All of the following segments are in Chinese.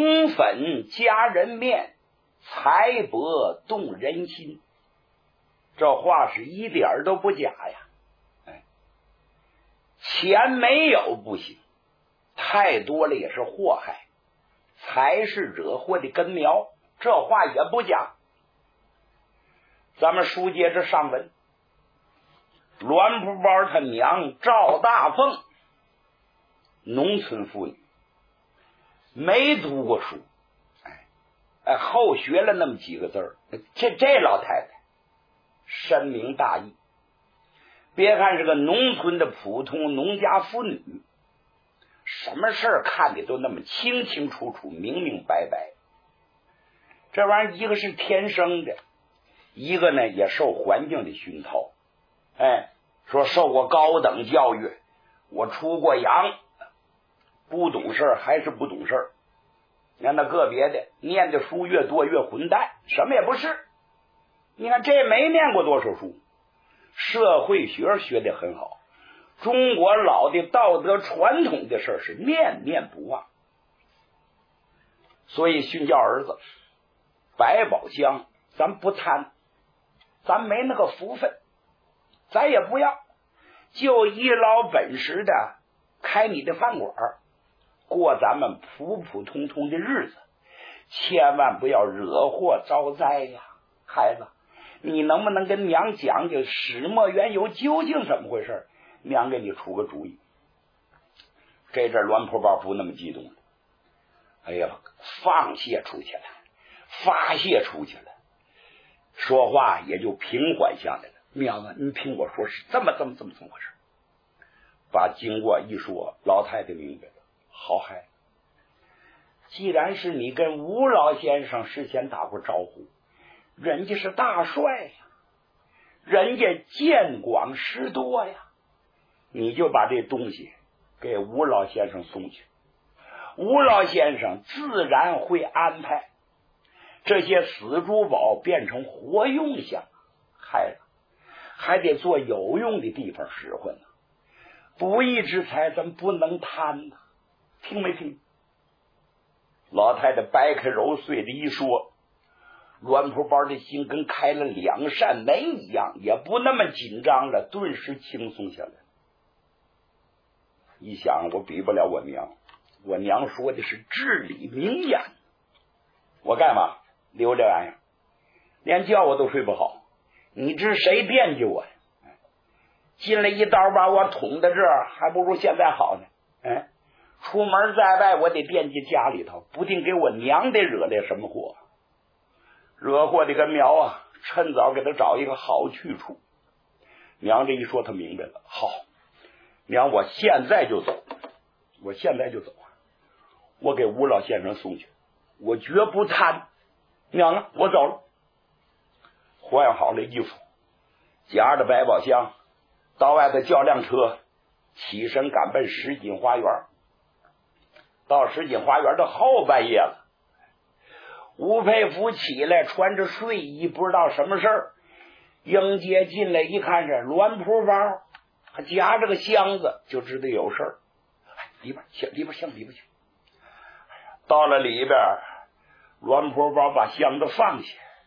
红粉夹人面，财帛动人心。这话是一点都不假呀。钱没有不行，太多了也是祸害。财是惹祸的根苗，这话也不假。咱们书接着上文，栾蒲包他娘赵大凤，农村妇女，没读过书，后学了那么几个字儿。这老太太深明大义。别看是个农村的普通农家妇女，什么事儿看的都那么清清楚楚、明明白白。这玩意儿一个是天生的，一个呢也受环境的熏陶。说受过高等教育，我出过洋，不懂事还是不懂事。你看那个别的念的书越多越混蛋，什么也不是。你看这没念过多少书，社会学学得很好，中国老的道德传统的事是念念不忘。所以训教儿子百宝箱咱不贪，咱没那个福分，咱也不要，就一劳本实的开你的饭馆，过咱们普普通通的日子，千万不要惹祸招灾呀。孩子，你能不能跟娘讲讲始末缘由究竟怎么回事？娘给你出个主意。这阵栾蒲包不那么激动了，哎呀，放泄出去了，发泄出去了，说话也就平缓下来了。娘啊，你听我说是这么回事。把经过一说，老太太明白了。好孩，既然是你跟吴老先生事先打过招呼，人家是大帅呀，人家见广识多呀，你就把这东西给吴老先生送去，吴老先生自然会安排这些死珠宝变成活用项。孩子，还得做有用的地方使唤呢，不义之财咱不能贪呢，听没听？老太太掰开揉碎的一说，栾蒲包的心跟开了两扇门一样，也不那么紧张了，顿时轻松下来。一想，我比不了我娘，我娘说的是至理名言，我干嘛留这玩意儿？连觉我都睡不好，你知谁惦记我呀？进来一刀把我捅到这儿，还不如现在好呢。出门在外我得惦记家里头，不定给我娘得惹来什么祸。惹祸的根苗啊，趁早给他找一个好去处。娘这一说他明白了，好，娘我现在就走，我给吴老先生送去，我绝不贪。娘啊，我走了。换好了衣服，夹着百宝箱到外头叫辆车，起身赶奔什锦花园。到什锦花园的后半夜了，吴佩孚起来穿着睡衣，不知道什么事儿，迎接进来一看是栾蒲包，还夹着个箱子，就知道有事儿。里边去。到了里边，栾蒲包把箱子放下。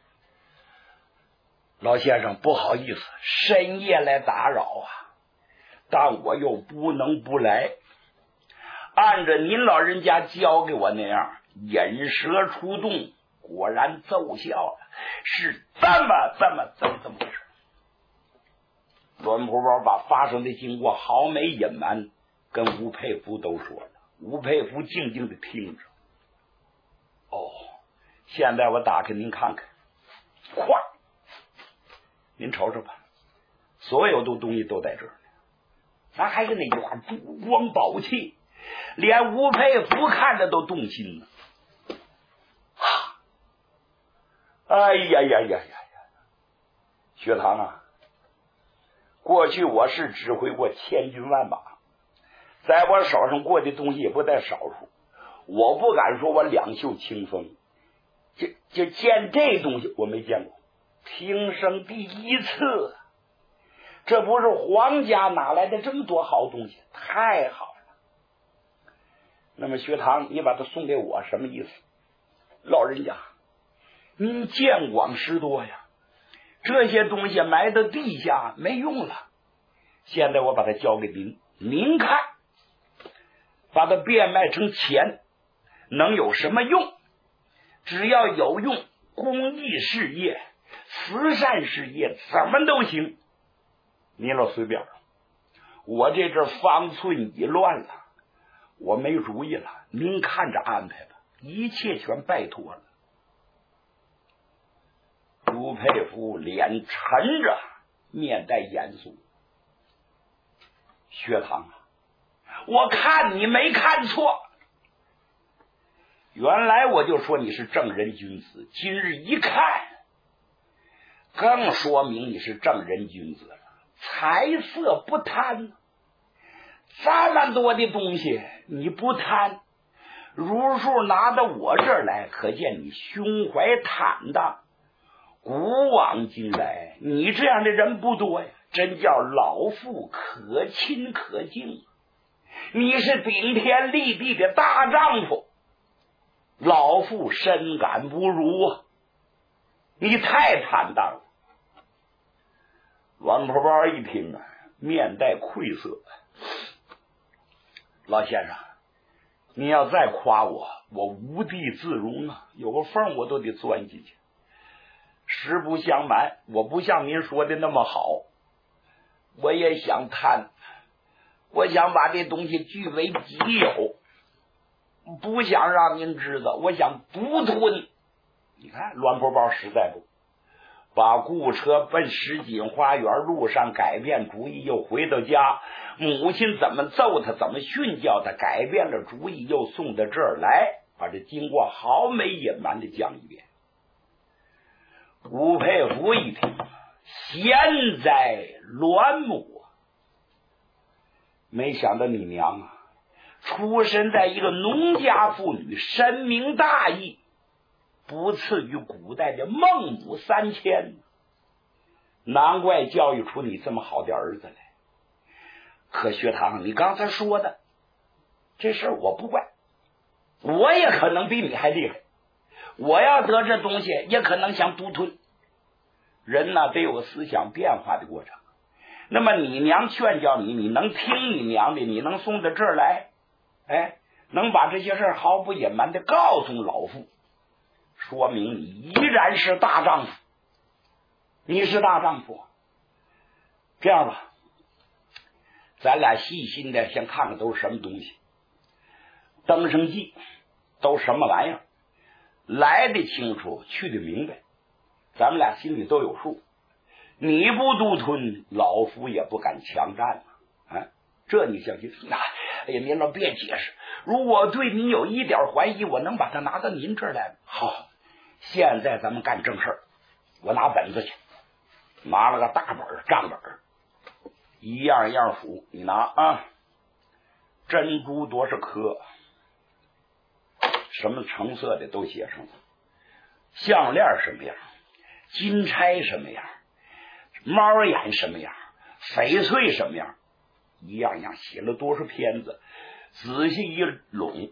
老先生不好意思，深夜来打扰啊，但我又不能不来。按着您老人家教给我那样，引蛇出洞，果然奏效了，是这么回事。栾蒲包把发生的经过毫没隐瞒，跟吴佩孚都说了。吴佩孚静静的听着。现在我打开您看看，咵，您瞅瞅吧，所有的东西都在这儿呢。咱还是那句话，珠光宝气，连吴佩孚看着都动心呢。哎呀，学堂啊，过去我是指挥过千军万马，在我手上过的东西也不在少数，我不敢说我两袖清风，就见这东西我没见过，平生第一次。这不是皇家哪来的这么多好东西，太好了。 那么薛堂，你把它送给我什么意思？老人家，您见广识多呀，这些东西埋到地下没用了，现在我把它交给您，您看把它变卖成钱能有什么用？只要有用，公益事业、慈善事业怎么都行，您老随便。我这阵方寸已乱了，我没主意了，您看着安排吧，一切全拜托了。朱佩孚脸沉着，面带严肃。薛堂啊，我看你没看错，原来我就说你是正人君子，今日一看更说明你是正人君子了。财色不贪，这么多的东西你不贪，如数拿到我这儿来，可见你胸怀坦荡。古往今来，你这样的人不多呀，真叫老妇可亲可敬。你是顶天立地的大丈夫，老妇深感不如啊！你太坦荡了。王婆婆一听啊，面带愧色。老先生，你要再夸我，我无地自容啊，有个缝我都得钻进去。实不相瞒，我不像您说的那么好，我也想贪，我想把这东西据为己有，不想让您知道，我想独吞。你看栾婆包实在不把雇车奔石锦花园，路上改变主意，又回到家，母亲怎么揍他，怎么训教他，改变了主意，又送到这儿来，把这经过毫没隐瞒的讲一遍。吴佩孚一听，贤哉栾母，没想到你娘啊，出身在一个农家妇女，深明大义，不次于古代的孟母3000，难怪教育出你这么好的儿子来。可薛堂，你刚才说的这事儿我不怪，我也可能比你还厉害，我要得这东西也可能想独吞。人呢得有个思想变化的过程，那么你娘劝教你，你能听你娘的，你能送到这儿来，能把这些事儿毫不隐瞒的告诉老妇，说明你依然是大丈夫，你是大丈夫。这样吧，咱俩细心的先看看都是什么东西，登生记都什么玩意儿，来的清楚，去的明白，咱们俩心里都有数。你不独吞，老夫也不敢强占啊！这你相信？哎呀，您老别解释，如果对你有一点怀疑，我能把它拿到您这儿来。好，现在咱们干正事儿。我拿本子去，拿了个大本账本，一样一样数。你拿啊，珍珠多少颗，什么成色的都写上了，项链什么样，金钗什么样，猫眼什么样，翡翠什么样，一样样写了多少片子，仔细一拢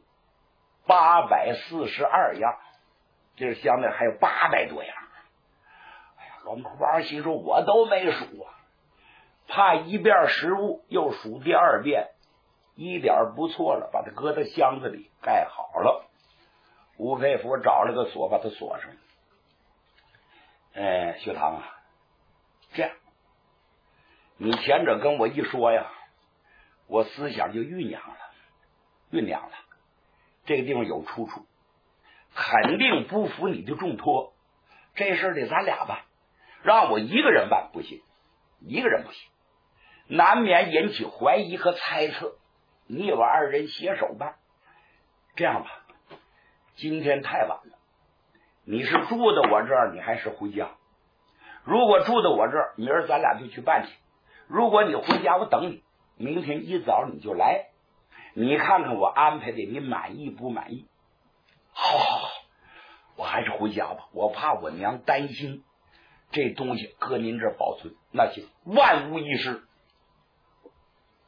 ，842样，这相对还有800多样。哎呀，栾婆婆心说我都没数啊，怕一遍失误，又数第二遍，一点不错了，把它搁到箱子里盖好了。吴佩孚找了个锁，把它锁上。薛堂啊，这样，你前者跟我一说呀，我思想就酝酿了。这个地方有出处，肯定不服你的重托。这事得咱俩办，让我一个人办不行，一个人不行，难免引起怀疑和猜测。你我2人携手办。这样吧，今天太晚了，你是住到我这儿，你还是回家？如果住到我这儿，明儿咱俩就去办去。如果你回家，我等你，明天一早你就来，你看看我安排的你满意不满意？好，我还是回家吧，我怕我娘担心，这东西搁您这儿保存。那行，万无一失。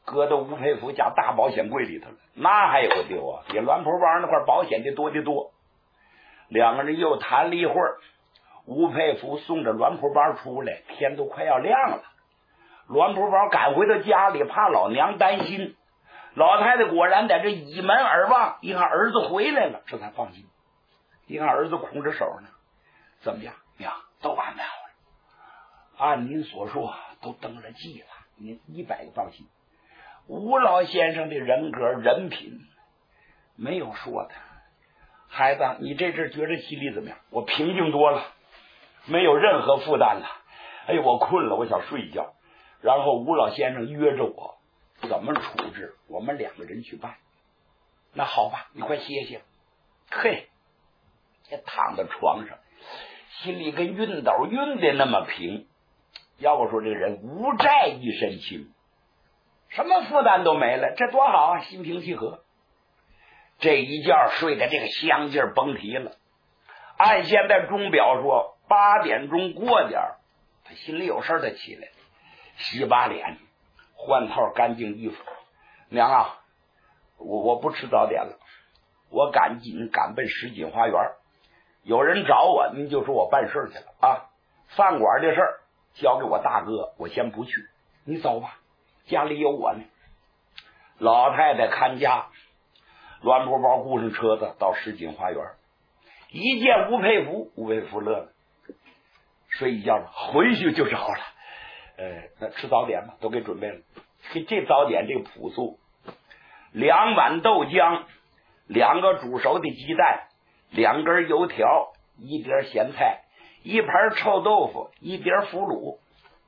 搁到吴佩孚家大保险柜里头了，那还有丢啊？比栾坡帮那块保险的多得多。两个人又谈了一会儿，吴佩孚送着栾坡帮出来，天都快要亮了。栾坡帮赶回到家里，怕老娘担心。老太太果然在这倚门而望，一看儿子回来了，这才放心。一看儿子空着手呢，怎么样？娘，都安排好了，按您所说都登了记了，您100%放心。吴老先生的人格人品没有说的。孩子，你这阵觉着心里怎么样？我平静多了，没有任何负担了。哎呦，我困了，我想睡一觉。然后吴老先生约着我怎么处置，我们2个人去办。那好吧，你快歇歇。嘿，也躺在床上，心里跟熨斗熨的那么平。要我说，这个人无债一身轻，什么负担都没了，这多好啊，心平气和。这一觉睡的这个香劲儿甭提了。按现在钟表说8点钟过点，他心里有事，他起来洗把脸，换套干净衣服。娘啊，我不吃早点了，我赶紧赶奔什锦花园。有人找我，您就说我办事去了啊。饭馆的事儿交给我大哥，我先不去，你走吧，家里有我呢。老太太看家，栾坡包雇上车子到什锦花园，一见吴佩孚，吴佩孚乐了，睡一觉吧，回去就是好了。那吃早点吧，都给准备了。这早点这个朴素，2碗豆浆，2个煮熟的鸡蛋，2根油条，1碟咸菜，1盘臭豆腐，1碟腐乳。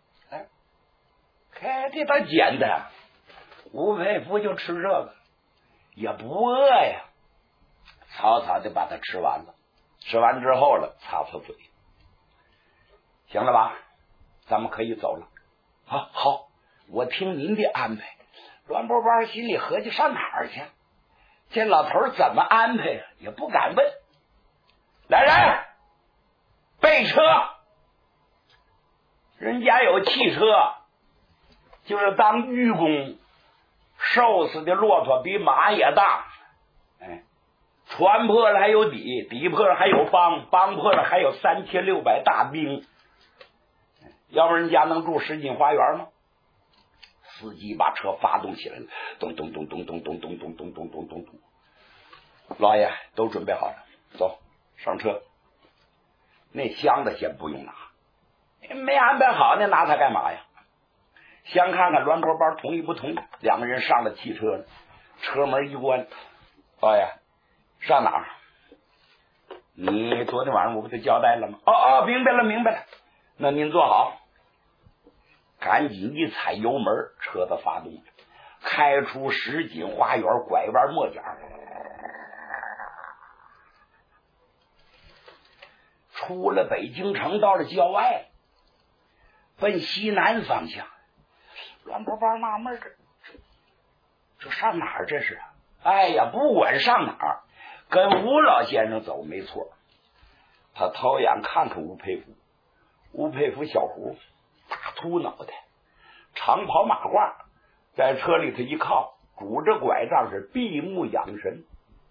看这倒简单。吴佩孚就吃这个，也不饿呀，草草的把它吃完了。吃完之后了，擦擦嘴，行了吧，咱们可以走了。啊，好，我听您的安排。栾波包心里合计，上哪儿去？这老头怎么安排呀？也不敢问。来人，备车！人家有汽车，就是当愚公，瘦死的骆驼比马也大。船破了还有底，底破了还有帮，帮破了还有3600大兵。要不人家能住什锦花园吗？司机把车发动起来了，咚咚咚咚咚咚咚咚咚咚咚咚咚。老爷都准备好了，走上车。那箱子先不用拿，没安排好，那拿它干嘛呀？先看看栾坡包同意不同意。2个人上了汽车了，车门一关，老爷上哪儿？你昨天晚上我不就交代了吗？哦，明白了明白了，那您坐好。赶紧一踩油门，车子发动，开出什锦花园，拐弯抹角，出了北京城，到了郊外，奔西南方向。栾波包纳闷，这上哪儿？这是？哎呀，不管上哪儿，跟吴老先生走没错。他掏眼看看吴佩孚，吴佩孚小胡，大秃脑袋，长袍马褂，在车里头一靠，拄着拐杖是闭目养神，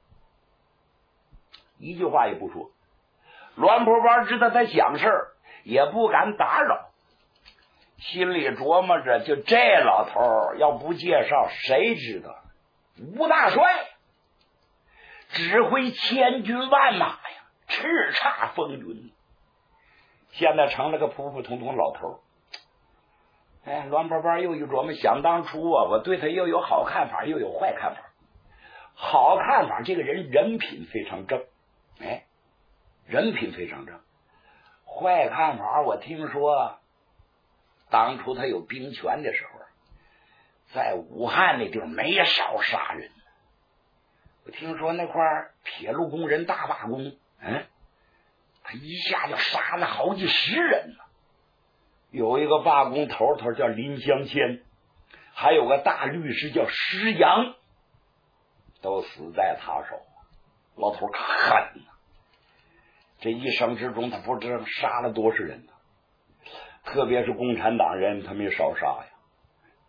一句话也不说。栾坡包知道他想事儿，也不敢打扰，心里琢磨着，就这老头要不介绍，谁知道吴大帅指挥千军万马呀，叱咤风云，现在成了个普普通通老头。栾波包又一琢磨，想当初啊，我对他又有好看法，又有坏看法。好看法，这个人人品非常正，人品非常正。坏看法，我听说当初他有兵权的时候，在武汉那地儿没少杀人。我听说那块铁路工人大罢工，他一下就杀了好几十人呢。有一个罢工头叫林香谦，还有个大律师叫施阳，都死在他手。老头可恨呐，这一生之中他不知道杀了多少人呢，特别是共产党人他没少杀呀。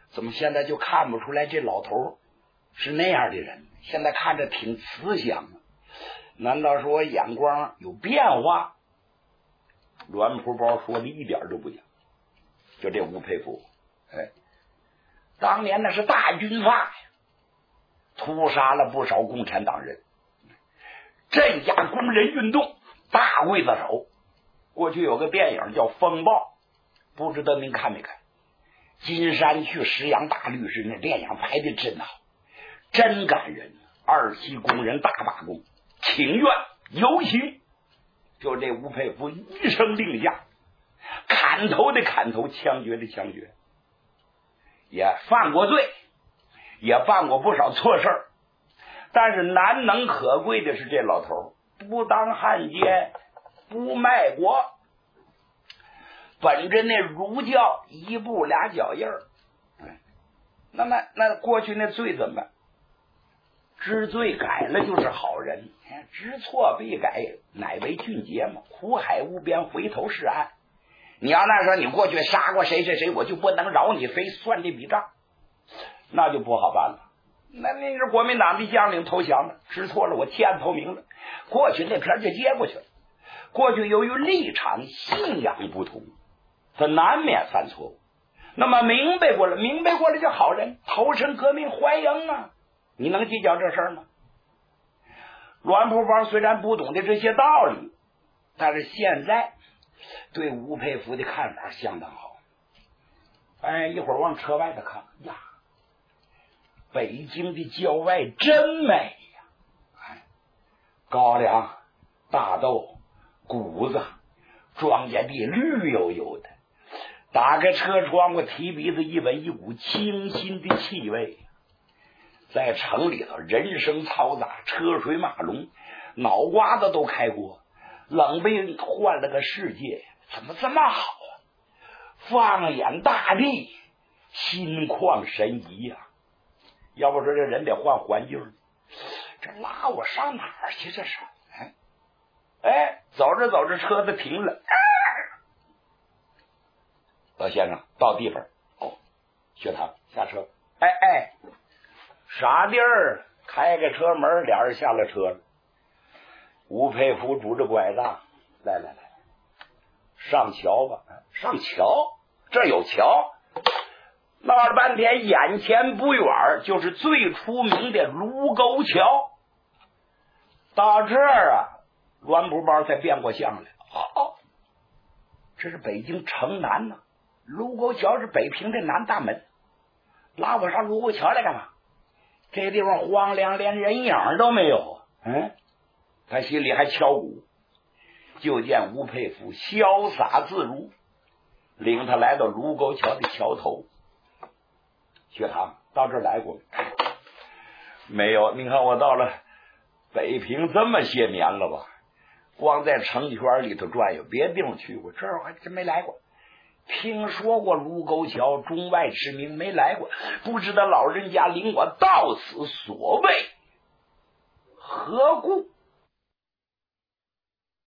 怎么现在就看不出来这老头是那样的人？现在看着挺慈祥的，难道说眼光有变化？栾蒲包说的一点都不假。就这吴佩孚，当年那是大军阀呀，屠杀了不少共产党人，镇压工人运动，大刽子手。过去有个电影叫《风暴》，不知道您看没看？金山去石洋大律师，那电影拍的真好，真感人。二期工人大罢工，请愿游行，就这吴佩孚一声令下，砍头的砍头，枪决的枪决，也犯过罪，也犯过不少错事儿，但是难能可贵的是这老头不当汉奸，不卖国，本着那儒教一步俩脚印儿。那么那过去那罪怎么办？知罪改了就是好人，知错必改乃为俊杰嘛。苦海无边，回头是岸。你要那说你过去杀过谁谁谁，我就不能饶你，非算这笔账，那就不好办了。那是国民党的将领投降了，知错了我弃暗投明了，过去那片就接过去了。过去由于立场信仰不同，他难免犯错误。那么明白过了就好人，投身革命欢迎啊！你能计较这事儿吗？栾蒲包虽然不懂得这些道理，但是现在对吴佩孚的看法相当好。一会儿往车外头看呀，北京的郊外真美呀！高粱、大豆、谷子，庄稼地绿油油的。打开车窗户，提鼻子一闻，一股清新的气味。在城里头人声嘈杂，车水马龙，脑瓜子都开过，冷被换了个世界，怎么这么好啊？放眼大地，心旷神怡呀！要不说这人得换环境，这拉我上哪儿去？这是走着走着车子停了，老先生到地方，学堂下车。啥地儿？开个车门，俩人下了车了。吴佩孚拄着拐杖，来，上桥吧。上桥？这有桥？闹了半天，眼前不远就是最出名的卢沟桥。到这儿啊，栾蒲包才变过相来。这是北京城南呢，卢沟桥是北平的南大门。拉我上卢沟桥来干嘛？这地方荒凉，连人影都没有。他心里还敲鼓。就见吴佩孚潇洒自如，领他来到卢沟桥的桥头。学堂到这儿来过没有？你看我到了北平这么些年了吧，光在城圈里头转悠，别地方去过，这儿还真没来过。听说过卢沟桥，中外驰名，没来过，不知道老人家领我到此所谓何故？